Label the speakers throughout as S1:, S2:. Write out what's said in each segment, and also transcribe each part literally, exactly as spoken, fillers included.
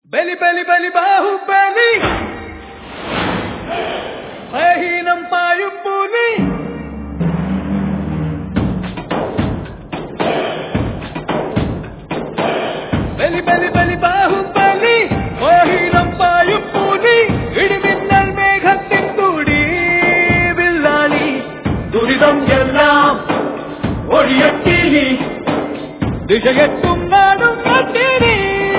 S1: ബലി ബലി ബലി ബാഹുബലി ഭയഹീനം പായും പുലി ബലി ബലി ബലി ബാഹുബലി ഭയഹീനം പായും പുലി ഇടിമിന്നൽ മേഘത്തിൻ തുടി വില്ലാളി ദുരിതം എല്ലാം ഒഴിയക്കിനി ദിശയെത്തും നാടും കത്തിരി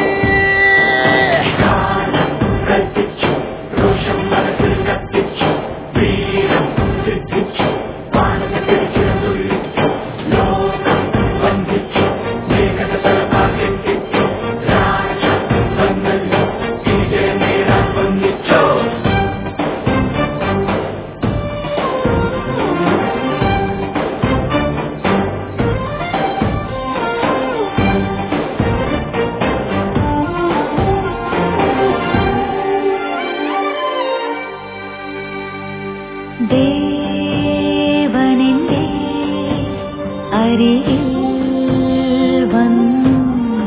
S2: ദേവനെന്റെ അരികിൽ വന്നു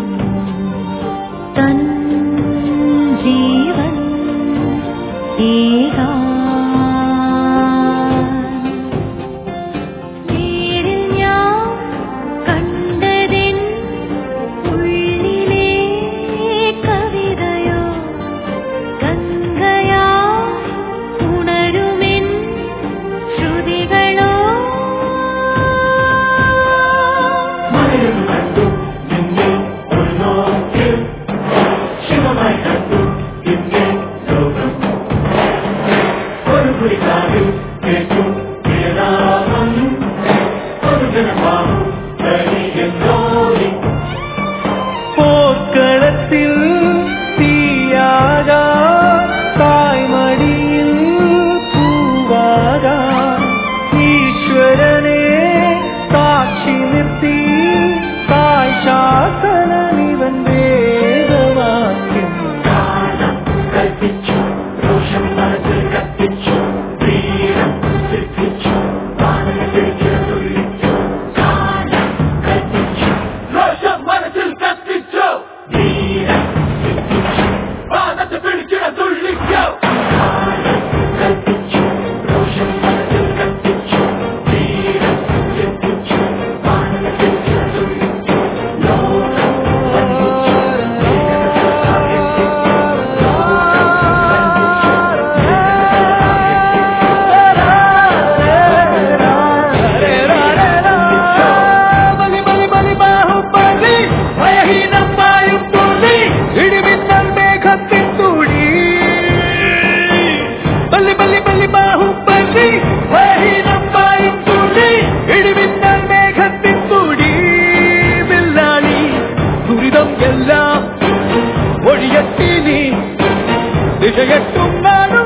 S2: തൻ ജീവൻ ഏകാൻ നേരിൽ ഞാൻ കണ്ടതിൻ ഉള്ളിലെ കവിതയോ ഗംഗയാ ഉണരുമെൻ ശ്രുതികളോ
S1: പോർക്കളത്തിൽ തീയാകാ തായ്മടിയിൽ പൂവാകാ ഈശ്വരനെ സാക്ഷി നിർത്തി തായ് ശാസനമിവൻ വേദവാക്യം കൽപ്പിച്ചു രോഷം മനസ്സിൽ കത്തിച്ചു വീരം സിദ്ധിച്ചു ദിശയെത്തും നാടും